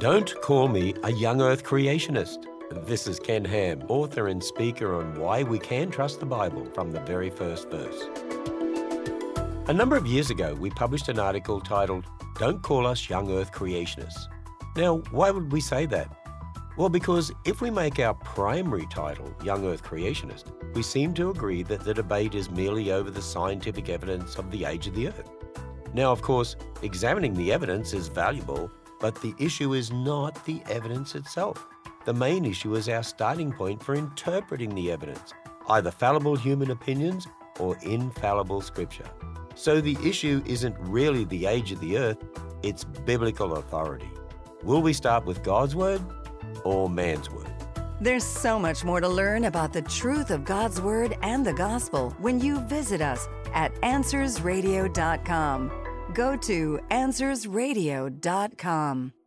Don't call me a young earth creationist. This is Ken Ham, author and speaker on why we can trust the Bible from the very first verse. A number of years ago, we published an article titled, Don't Call Us Young Earth Creationists. Now, why would we say that? Well, because if we make our primary title Young Earth Creationist, we seem to agree that the debate is merely over the scientific evidence of the age of the Earth. Now, of course, examining the evidence is valuable, but the issue is not the evidence itself. The main issue is our starting point for interpreting the evidence, either fallible human opinions or infallible scripture. So the issue isn't really the age of the Earth, it's biblical authority. Will we start with God's word or man's word? There's so much more to learn about the truth of God's word and the gospel when you visit us at AnswersRadio.com. Go to AnswersRadio.com.